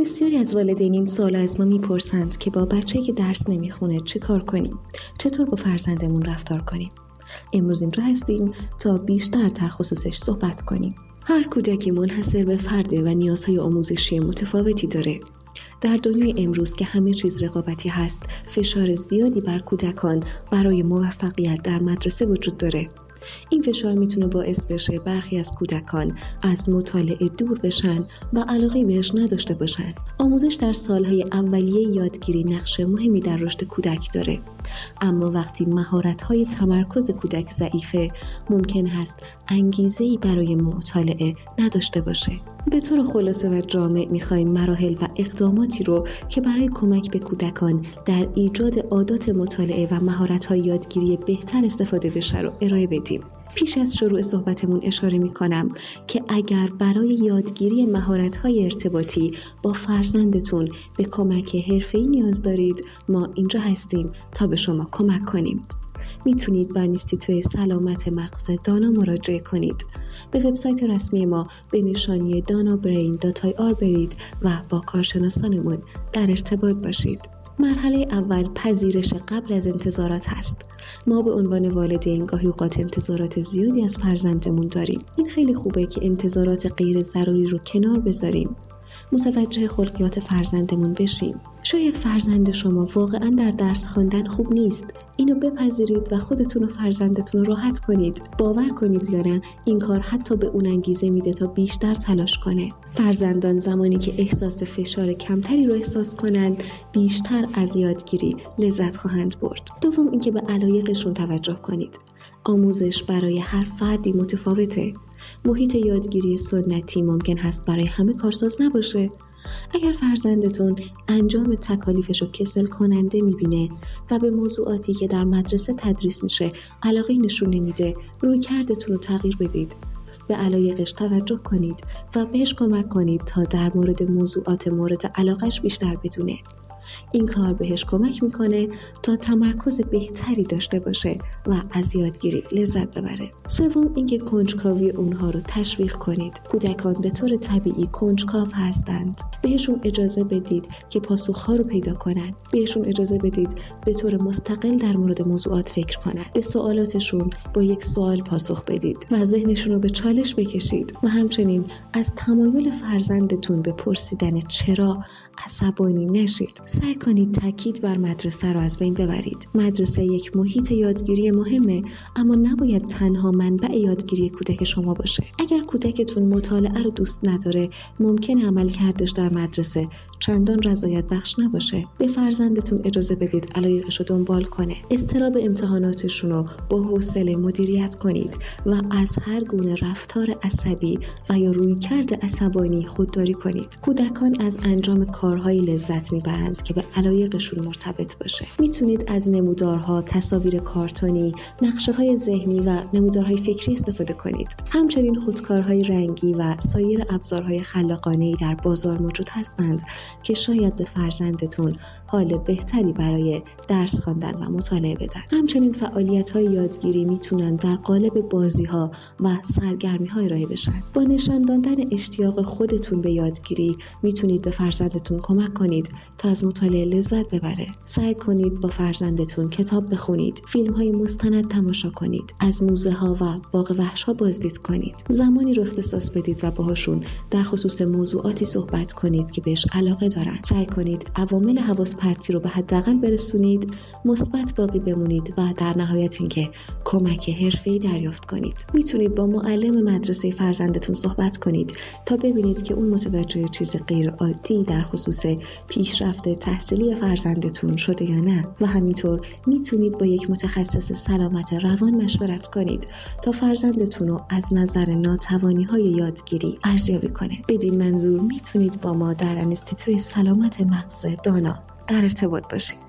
بسیاری از والدین این سوال از ما میپرسند که با بچه‌ای که درس نمیخونه چه کار کنیم؟ چطور با فرزندمون رفتار کنیم؟ امروز اینجا هستیم تا بیشتر در خصوصش صحبت کنیم. هر کودکی منحصر به فرده و نیازهای آموزشی متفاوتی داره. در دنیای امروز که همه چیز رقابتی هست، فشار زیادی بر کودکان برای موفقیت در مدرسه وجود داره. این فشار میتونه باعث بشه برخی از کودکان از مطالعه دور بشن و علاقه بهش نداشته باشن. آموزش در سالهای اولیه یادگیری نقش مهمی در رشد کودک داره، اما وقتی مهارت‌های تمرکز کودک ضعیفه، ممکن هست انگیزه‌ای برای مطالعه نداشته باشه. به طور خلاصه و جامع می‌خوایم مراحل و اقداماتی رو که برای کمک به کودکان در ایجاد عادات مطالعه و مهارت‌های یادگیری بهتر استفاده بشه رو ارائه بدیم. پیش از شروع صحبتمون اشاره می‌کنم که اگر برای یادگیری مهارت‌های ارتباطی با فرزندتون به کمک حرفه‌ای نیاز دارید، ما اینجا هستیم تا به شما کمک کنیم. میتونید به اینستیتوی سلامت مغز دانا مراجعه کنید. به وبسایت رسمی ما به نشانی danabrain.ir برید و با کارشناسانمون در ارتباط باشید. مرحله اول پذیرش قبل از انتظارات هست. ما به عنوان والدین گاهی اوقات انتظارات زیادی از فرزندمون داریم. این خیلی خوبه که انتظارات غیر ضروری رو کنار بذاریم. متوجه خلقیات فرزندمون بشیم. شاید فرزند شما واقعا در درس خواندن خوب نیست. اینو بپذیرید و خودتون و فرزندتون رو راحت کنید. باور کنید یا نه، این کار حتی به اون انگیزه میده تا بیشتر تلاش کنه. فرزندان زمانی که احساس فشار کمتری رو احساس کنند، بیشتر از یادگیری لذت خواهند برد. دوم اینکه به علایقشون توجه کنید. آموزش برای هر فردی متفاوته. محیط یادگیری سنتی ممکن هست برای همه کارساز نباشه. اگر فرزندتون انجام تکالیفش رو کسل کننده میبینه و به موضوعاتی که در مدرسه تدریس میشه علاقه نشون نمیده، رویکردتون رو تغییر بدید. به علایقش توجه کنید و بهش کمک کنید تا در مورد موضوعات مورد علاقش بیشتر بدونه. این کار بهش کمک میکنه تا تمرکز بهتری داشته باشه و از یادگیری لذت ببره. سوم اینکه کنجکاوی اونها رو تشویق کنید. کودکان به طور طبیعی کنجکاو هستند. بهشون اجازه بدید که پاسخ‌ها رو پیدا کنن. بهشون اجازه بدید به طور مستقل در مورد موضوعات فکر کنن. به سوالاتشون با یک سوال پاسخ بدید و ذهنشون رو به چالش بکشید و همچنین از تمایل فرزندتون به پرسیدن چرا عصبانی نشید. سعی کنید تاکید بر مدرسه را از بین ببرید. مدرسه یک محیط یادگیری مهمه، اما نباید تنها منبع یادگیری کودک شما باشه. اگر کودکتون مطالعه رو دوست نداره، ممکنه عملکردش در مدرسه چندان رضایت بخش نباشه. به فرزندتون اجازه بدید علایقش رو دنبال کنه. اضطراب امتحاناتشون رو با حوصله مدیریت کنید و از هر گونه رفتار عصبی و یا رویکرد عصبانی خودداری کنید. کودکان از انجام کارهای لذت میبرند که به علایقشون مرتبط باشه. میتونید از نمودارها، تصاویر کارتونی، نقشه‌های ذهنی و نمودارهای فکری استفاده کنید. همچنین خودکارهای رنگی و سایر ابزارهای خلاقانه‌ای در بازار موجود هستند که شاید به فرزندتون حال بهتری برای درس خواندن و مطالعه بدن. همچنین فعالیت‌های یادگیری میتونن در قالب بازی‌ها و سرگرمی‌ها ارائه بشن. با نشان دادن اشتیاق خودتون به یادگیری میتونید به فرزندتون کمک کنید تا از مطالعه لذت ببره. سعی کنید با فرزندتون کتاب بخونید، فیلم‌های مستند تماشا کنید، از موزه‌ها و باغ وحش‌ها بازدید کنید. زمانی رو اختصاص بدید و باهاشون در خصوص موضوعاتی صحبت کنید که بهش علاقه دارن. سعی کنید عوامل حواس پرتی رو به حداقل برسونید، مثبت باقی بمونید و در نهایت اینکه کمک حرفه‌ای دریافت کنید. میتونید با معلم مدرسه فرزندتون صحبت کنید تا ببینید که اون متوجه چیز غیر عادی در خصوص پیشرفت تحصیلی فرزندتون شده یا نه، و همینطور میتونید با یک متخصص سلامت روان مشورت کنید تا فرزندتون رو از نظر ناتوانی‌های یادگیری ارزیابی کنه. بدین منظور میتونید با ما در اینستیتوی سلامت مغز دانا در ارتباط باشید.